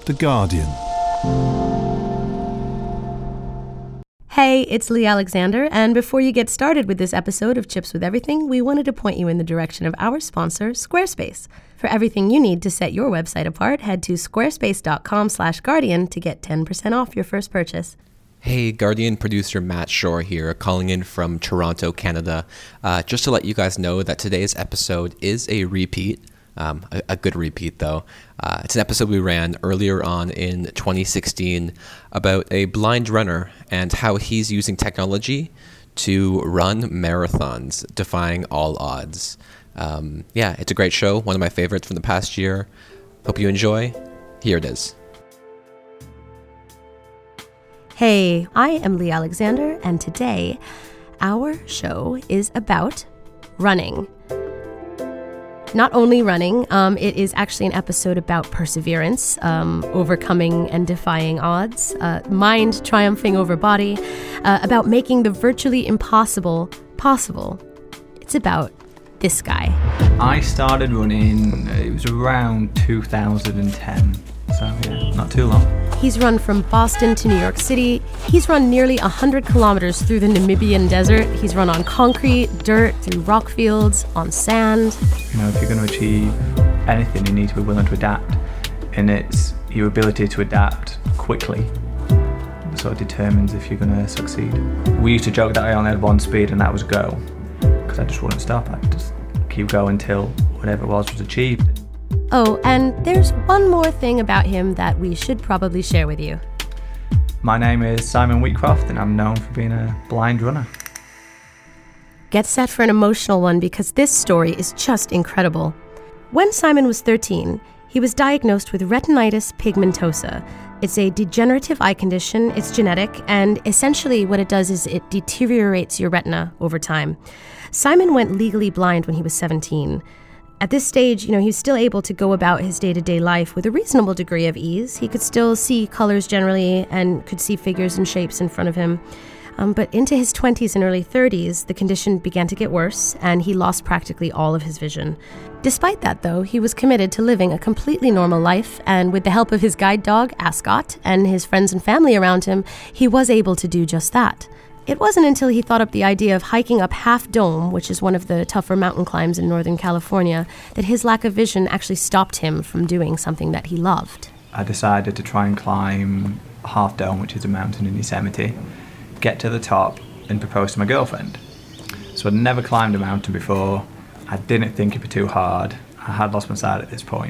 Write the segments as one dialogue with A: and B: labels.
A: The Guardian.
B: Hey, it's Lee Alexander, and before you get started with this episode of Chips with Everything, we wanted to point you in the direction of our sponsor, Squarespace. For everything you need to set your website apart, head to squarespace.com/Guardian to get 10% off your first purchase.
C: Hey, Guardian producer Matt Shore here, calling in from Toronto, Canada. Just to let you guys know that today's episode is a repeat. A good repeat, though. It's an episode we ran earlier on in 2016 about a blind runner and how he's using technology to run marathons, defying all odds. It's a great show, one of my favorites from the past year. Hope you enjoy. Here it is.
B: Hey, I am Lee Alexander, and today our show is about running. Not only running, it is actually an episode about perseverance, overcoming and defying odds, mind triumphing over body, about making the virtually impossible possible. It's about this guy.
D: I started running, it was around 2010, so yeah, not too long.
B: He's run from Boston to New York City. He's run nearly 100 kilometers through the Namibian desert. He's run on concrete, dirt, through rock fields, on sand.
D: You know, if you're going to achieve anything, you need to be willing to adapt. And it's your ability to adapt quickly that sort of determines if you're going to succeed. We used to joke that I only had one speed, and that was go. Because I just wouldn't stop. I'd just keep going until whatever it was achieved.
B: Oh, and there's one more thing about him that we should probably share with you.
D: My name is Simon Wheatcroft, and I'm known for being a blind runner.
B: Get set for an emotional one because this story is just incredible. When Simon was 13, he was diagnosed with retinitis pigmentosa. It's a degenerative eye condition, it's genetic, and essentially what it does is it deteriorates your retina over time. Simon went legally blind when he was 17. At this stage, he was still able to go about his day-to-day life with a reasonable degree of ease. He could still see colors generally and could see figures and shapes in front of him. But into his 20s and early 30s, the condition began to get worse, and he lost practically all of his vision. Despite that, though, he was committed to living a completely normal life, and with the help of his guide dog, Ascot, and his friends and family around him, he was able to do just that. It wasn't until he thought up the idea of hiking up Half Dome, which is one of the tougher mountain climbs in Northern California, that his lack of vision actually stopped him from doing something that he loved.
D: I decided to try and climb Half Dome, which is a mountain in Yosemite, get to the top and propose to my girlfriend. So I'd never climbed a mountain before. I didn't think it'd be too hard. I had lost my sight at this point.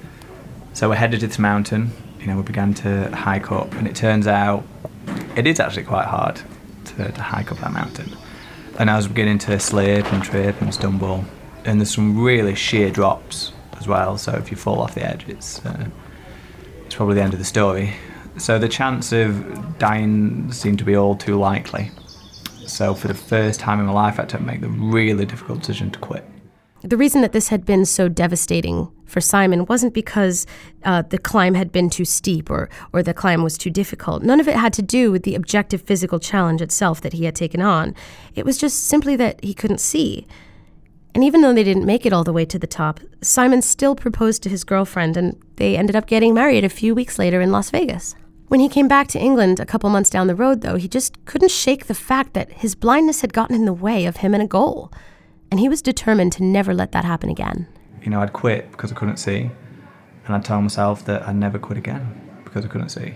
D: So we headed to this mountain, we began to hike up, and it turns out it is actually quite hard to hike up that mountain. And I was beginning to slip and trip and stumble, and there's some really sheer drops as well, so if you fall off the edge it's probably the end of the story. So the chance of dying seemed to be all too likely. So for the first time in my life I had to make the really difficult decision to quit.
B: The reason that this had been so devastating for Simon wasn't because the climb had been too steep or the climb was too difficult. None of it had to do with the objective physical challenge itself that he had taken on. It was just simply that he couldn't see. And even though they didn't make it all the way to the top, Simon still proposed to his girlfriend, and they ended up getting married a few weeks later in Las Vegas. When he came back to England a couple months down the road, though, he just couldn't shake the fact that his blindness had gotten in the way of him and a goal. And he was determined to never let that happen again.
D: I'd quit because I couldn't see, and I'd tell myself that I'd never quit again because I couldn't see.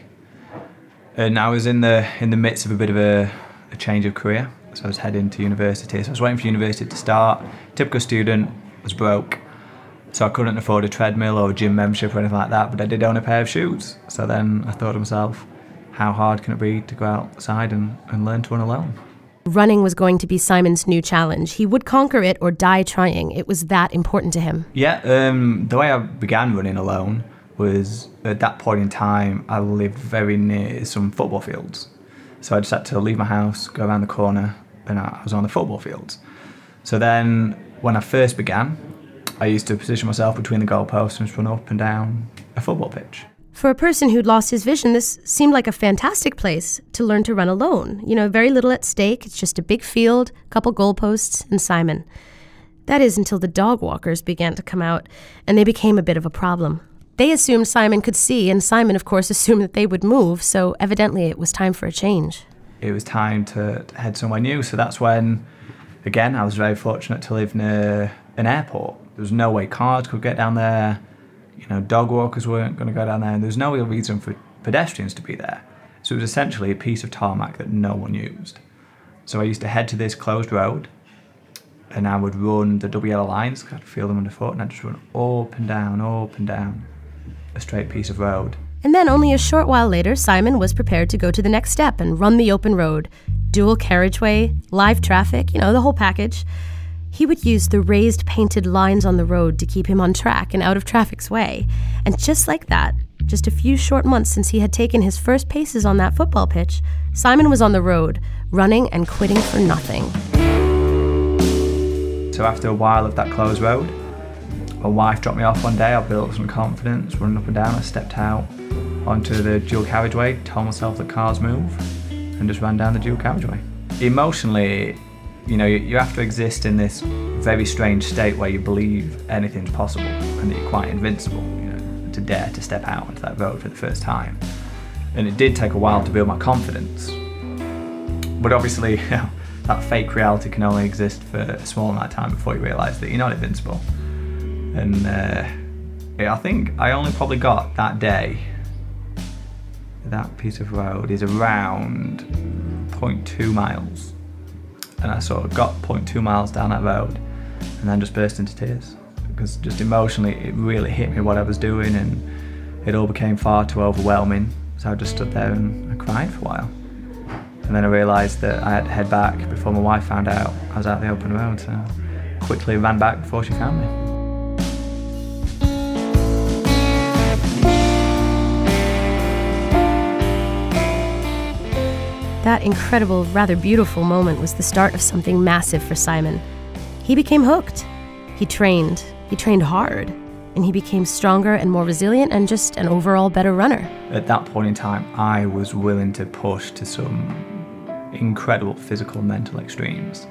D: And I was in the midst of a bit of a change of career, so I was heading to university. So I was waiting for university to start. Typical student, was broke, so I couldn't afford a treadmill or a gym membership or anything like that, but I did own a pair of shoes. So then I thought to myself, how hard can it be to go outside and learn to run alone?
B: Running was going to be Simon's new challenge. He would conquer it or die trying. It was that important to him.
D: Yeah, the way I began running alone was, at that point in time, I lived very near some football fields. So I just had to leave my house, go around the corner, and I was on the football fields. So then, when I first began, I used to position myself between the goalposts and just run up and down a football pitch.
B: For a person who'd lost his vision, this seemed like a fantastic place to learn to run alone. Very little at stake. It's just a big field, couple goalposts, and Simon. That is until the dog walkers began to come out, and they became a bit of a problem. They assumed Simon could see, and Simon, of course, assumed that they would move, so evidently it was time for a change.
D: It was time to head somewhere new, so that's when, again, I was very fortunate to live near an airport. There was no way cars could get down there, dog walkers weren't going to go down there, and there was no real reason for pedestrians to be there. So it was essentially a piece of tarmac that no one used. So I used to head to this closed road, and I would run the double yellow lines, because I could feel them underfoot, and I'd just run up and down a straight piece of road.
B: And then only a short while later, Simon was prepared to go to the next step and run the open road. Dual carriageway, live traffic, the whole package. He would use the raised painted lines on the road to keep him on track and out of traffic's way. And just like that, just a few short months since he had taken his first paces on that football pitch, Simon was on the road, running and quitting for nothing.
D: So after a while of that closed road, my wife dropped me off one day. I built some confidence, running up and down. I stepped out onto the dual carriageway, told myself that cars move, and just ran down the dual carriageway. Emotionally, you have to exist in this very strange state where you believe anything's possible and that you're quite invincible, to dare to step out onto that road for the first time. And it did take a while to build my confidence. But obviously, that fake reality can only exist for a small amount of time before you realise that you're not invincible. And I think I only probably got that day, that piece of road is around 0.2 miles. And I sort of got 0.2 miles down that road and then just burst into tears. Because just emotionally, it really hit me what I was doing, and it all became far too overwhelming. So I just stood there and I cried for a while. And then I realised that I had to head back before my wife found out I was out the open road. So I quickly ran back before she found me.
B: That incredible, rather beautiful moment was the start of something massive for Simon. He became hooked. He trained hard, and he became stronger and more resilient and just an overall better runner.
D: At that point in time, I was willing to push to some incredible physical and mental extremes.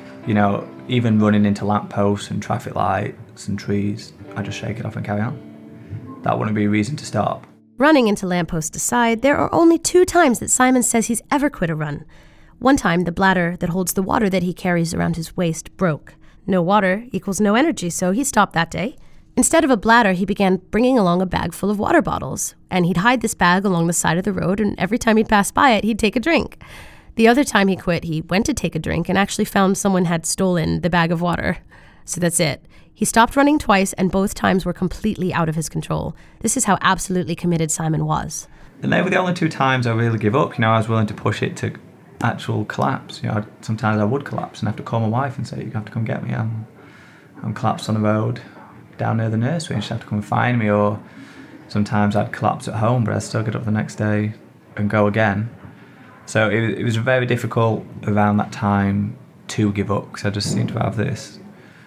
D: Even running into lampposts and traffic lights and trees, I just shake it off and carry on. That wouldn't be a reason to stop.
B: Running into lampposts aside, there are only 2 times that Simon says he's ever quit a run. One time, the bladder that holds the water that he carries around his waist broke. No water equals no energy, so he stopped that day. Instead of a bladder, he began bringing along a bag full of water bottles, and he'd hide this bag along the side of the road, and every time he'd pass by it, he'd take a drink. The other time he quit, he went to take a drink and actually found someone had stolen the bag of water. So that's it. He stopped running twice, and both times were completely out of his control. This is how absolutely committed Simon was.
D: And they were the only 2 times I really give up. I was willing to push it to actual collapse. Sometimes I would collapse and have to call my wife and say, "You have to come get me. I'm collapsed on the road down near the nursery, and she'd have to come and find me." Or sometimes I'd collapse at home, but I'd still get up the next day and go again. So it was very difficult around that time to give up, because I just seemed to have this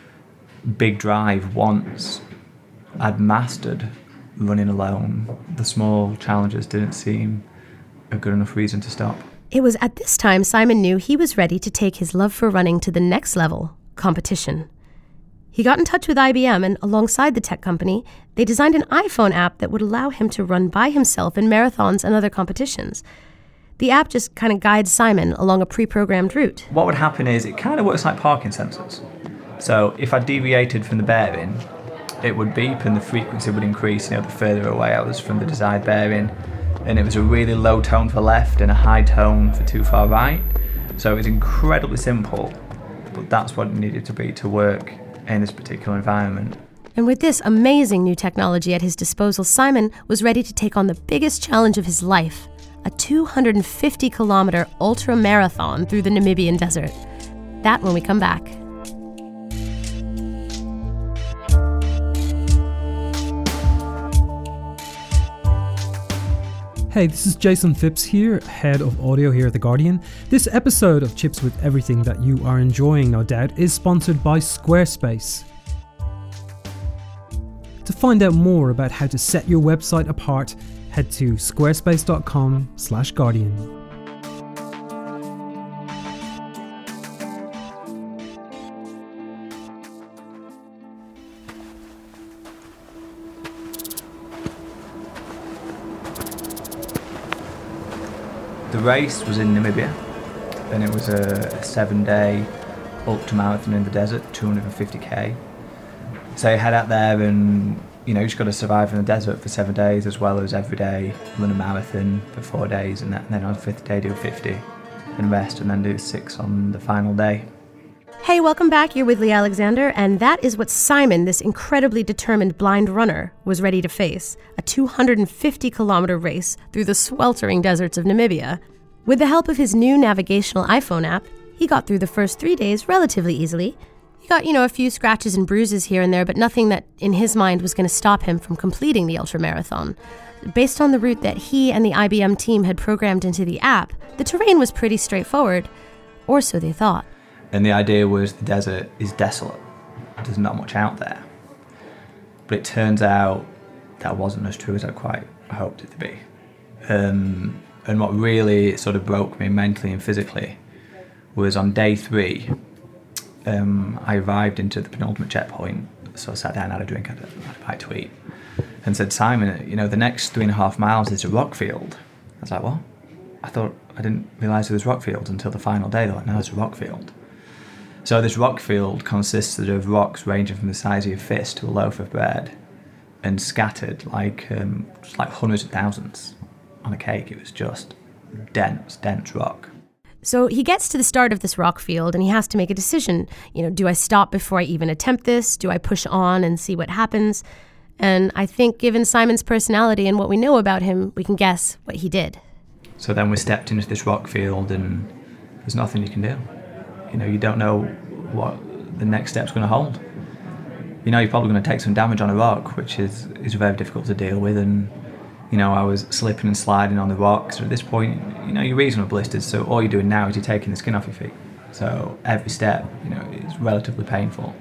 D: big drive. Once I'd mastered running alone, the small challenges didn't seem a good enough reason to stop.
B: It was at this time Simon knew he was ready to take his love for running to the next level, competition. He got in touch with IBM, and alongside the tech company, they designed an iPhone app that would allow him to run by himself in marathons and other competitions. The app just kind of guides Simon along a pre-programmed route.
D: What would happen is it kind of works like parking sensors. So if I deviated from the bearing, it would beep and the frequency would increase, the further away I was from the desired bearing. And it was a really low tone for left and a high tone for too far right. So it was incredibly simple, but that's what it needed to be to work in this particular environment.
B: And with this amazing new technology at his disposal, Simon was ready to take on the biggest challenge of his life, a 250-kilometer ultra-marathon through the Namibian desert. That when we come back.
A: Hey, this is Jason Phipps here, head of audio here at The Guardian. This episode of Chips with Everything that you are enjoying, no doubt, is sponsored by Squarespace. To find out more about how to set your website apart, head to squarespace.com/Guardian.
D: The race was in Namibia, and it was a 7-day ultramarathon in the desert, 250k. So you head out there and, you just got to survive in the desert for 7 days, as well as every day run a marathon for 4 days, and then on the 5th day do 50 and rest, and then do 6 on the final day.
B: Hey, welcome back. You're with Lee Alexander, and that is what Simon, this incredibly determined blind runner, was ready to face, a 250-kilometer race through the sweltering deserts of Namibia. With the help of his new navigational iPhone app, he got through the first 3 days relatively easily. He got, a few scratches and bruises here and there, but nothing that, in his mind, was going to stop him from completing the ultramarathon. Based on the route that he and the IBM team had programmed into the app, the terrain was pretty straightforward, or so they thought.
D: And the idea was the desert is desolate. There's not much out there. But it turns out that wasn't as true as I quite hoped it to be. And what really sort of broke me mentally and physically was on day 3, I arrived into the penultimate checkpoint, so I sat down, had a drink, had a bite to eat, and said, Simon, the next 3.5 miles is a rock field. I was like, what? I didn't realise there was rock fields until the final day. They're like, no, it's a rock field. So this rock field consisted of rocks ranging from the size of your fist to a loaf of bread, and scattered like hundreds of thousands on a cake. It was just dense rock.
B: So he gets to the start of this rock field and he has to make a decision. Do I stop before I even attempt this? Do I push on and see what happens? And I think given Simon's personality and what we know about him, we can guess what he did.
D: So then we stepped into this rock field and there's nothing you can do. You don't know what the next step's going to hold. You're probably going to take some damage on a rock, which is very difficult to deal with. And, I was slipping and sliding on the rocks. So at this point, you're reasonably blistered. So all you're doing now is you're taking the skin off your feet. So every step, is relatively painful.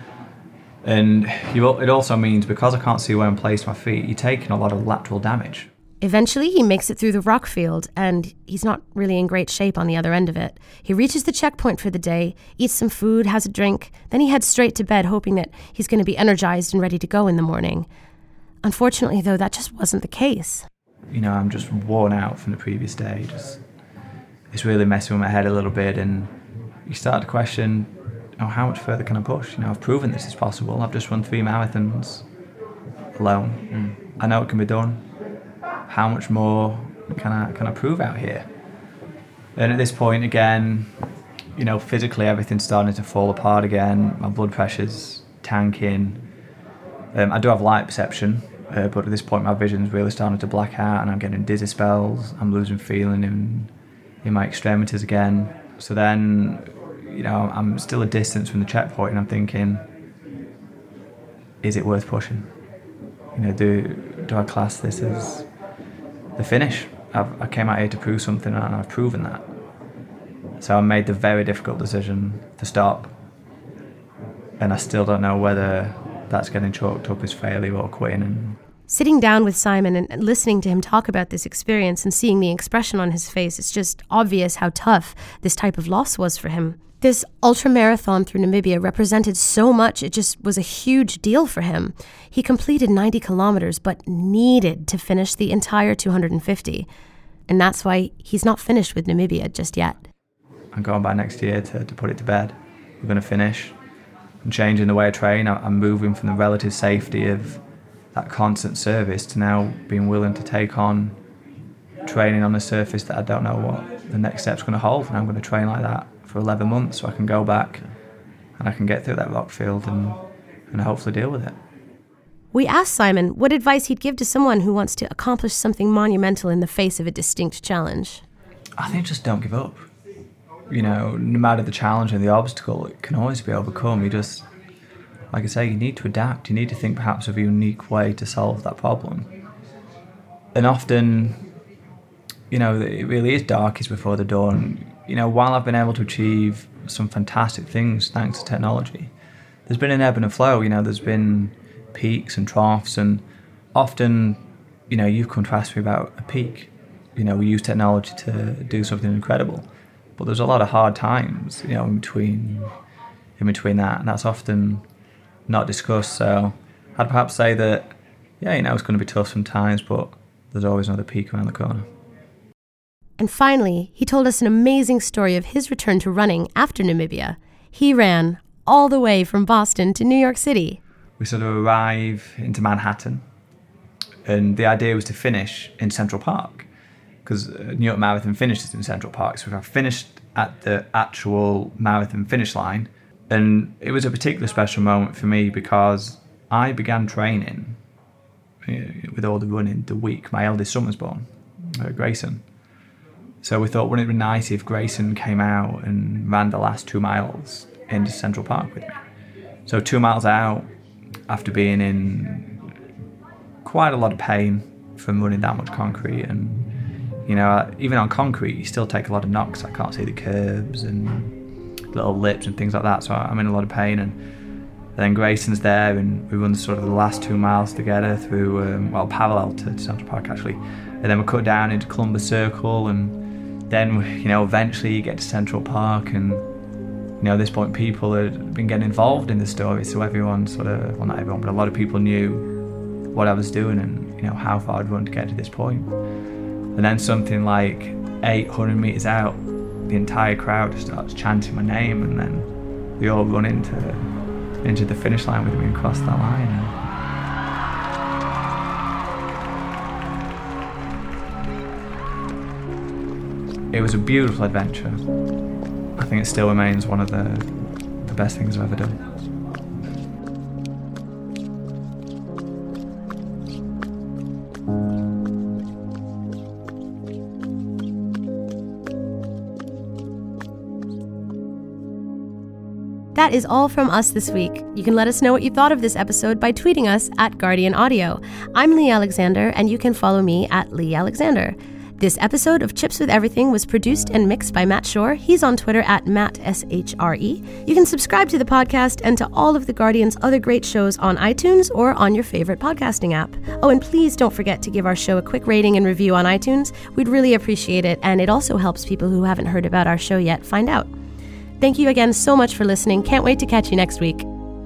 D: And it also means, because I can't see where I'm placed my feet, you're taking a lot of lateral damage.
B: Eventually, he makes it through the rock field, and he's not really in great shape on the other end of it. He reaches the checkpoint for the day, eats some food, has a drink, then he heads straight to bed, hoping that he's going to be energized and ready to go in the morning. Unfortunately, though, that just wasn't the case.
D: I'm just worn out from the previous day. It's really messing with my head a little bit, and you start to question, how much further can I push? I've proven this is possible. I've just run 3 marathons alone. I know it can be done. How much more can I prove out here? And at this point, again, physically everything's starting to fall apart again. My blood pressure's tanking. I do have light perception, but at this point my vision's really starting to black out and I'm getting dizzy spells. I'm losing feeling in my extremities again. So then, I'm still a distance from the checkpoint and I'm thinking, is it worth pushing? Do I class this as the finish? I came out here to prove something and I've proven that. So I made the very difficult decision to stop. And I still don't know whether that's getting chalked up as failure or quitting.
B: Sitting down with Simon and listening to him talk about this experience and seeing the expression on his face, it's just obvious how tough this type of loss was for him. This ultramarathon through Namibia represented so much, it just was a huge deal for him. He completed 90 kilometers, but needed to finish the entire 250. And that's why he's not finished with Namibia just yet.
D: I'm going back next year to put it to bed. We're going to finish. I'm changing the way I train. I'm moving from the relative safety of that constant service to now being willing to take on training on a surface that I don't know what the next step's going to hold. And I'm going to train like that for 11 months so I can go back and I can get through that rock field and hopefully deal with it.
B: We asked Simon what advice he'd give to someone who wants to accomplish something monumental in the face of a distinct challenge.
D: I think just don't give up. No matter the challenge and the obstacle, it can always be overcome. You just, like I say, you need to adapt. You need to think perhaps of a unique way to solve that problem. And often, it really is darkest before the dawn. While I've been able to achieve some fantastic things thanks to technology, there's been an ebb and a flow. There's been peaks and troughs, and often, you've come to ask me about a peak. We use technology to do something incredible, but there's a lot of hard times, in between that, and that's often not discussed. So I'd perhaps say that, it's going to be tough sometimes, but there's always another peak around the corner.
B: And finally, he told us an amazing story of his return to running after Namibia. He ran all the way from Boston to New York City.
D: We sort of arrive into Manhattan, and the idea was to finish in Central Park, because New York Marathon finishes in Central Park. So I finished at the actual marathon finish line, and it was a particularly special moment for me because I began training with all the running the week my eldest son was born, Grayson. So we thought, wouldn't it be nice if Grayson came out and ran the last 2 miles into Central Park with me? So 2 miles out, after being in quite a lot of pain from running that much concrete, and even on concrete you still take a lot of knocks. I can't see the curbs and little lips and things like that, so I'm in a lot of pain. And then Grayson's there, and we run sort of the last 2 miles together through parallel to Central Park actually, and then we cut down into Columbus Circle, and then eventually you get to Central Park. And at this point people had been getting involved in the story, so everyone not everyone, but a lot of people knew what I was doing and how far I'd run to get to this point. And then something like 800 meters out, the entire crowd just starts chanting my name, and then we all run into the finish line with me and cross that line. It was a beautiful adventure. I think it still remains one of the best things I've ever done.
B: That is all from us this week. You can let us know what you thought of this episode by tweeting us at Guardian Audio. I'm Lee Alexander, and you can follow me at Lee Alexander. This episode of Chips with Everything was produced and mixed by Matt Shore. He's on Twitter at MattSHRE. You can subscribe to the podcast and to all of The Guardian's other great shows on iTunes or on your favorite podcasting app. Oh, and please don't forget to give our show a quick rating and review on iTunes. We'd really appreciate it, and it also helps people who haven't heard about our show yet find out. Thank you again so much for listening. Can't wait to catch you next week.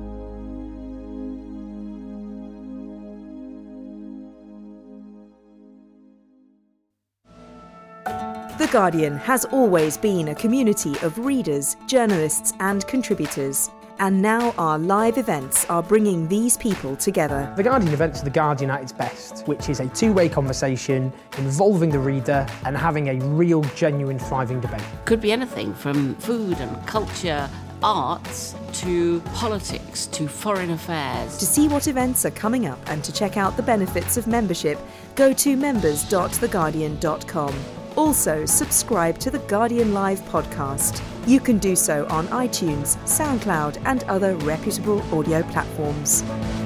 E: The Guardian has always been a community of readers, journalists and contributors. And now our live events are bringing these people together.
F: The Guardian events are The Guardian at its best, which is a two-way conversation involving the reader and having a real, genuine, thriving debate.
G: Could be anything from food and culture, arts, to politics, to foreign affairs.
E: To see what events are coming up and to check out the benefits of membership, go to members.theguardian.com. Also, subscribe to the Guardian Live podcast. You can do so on iTunes, SoundCloud, and other reputable audio platforms.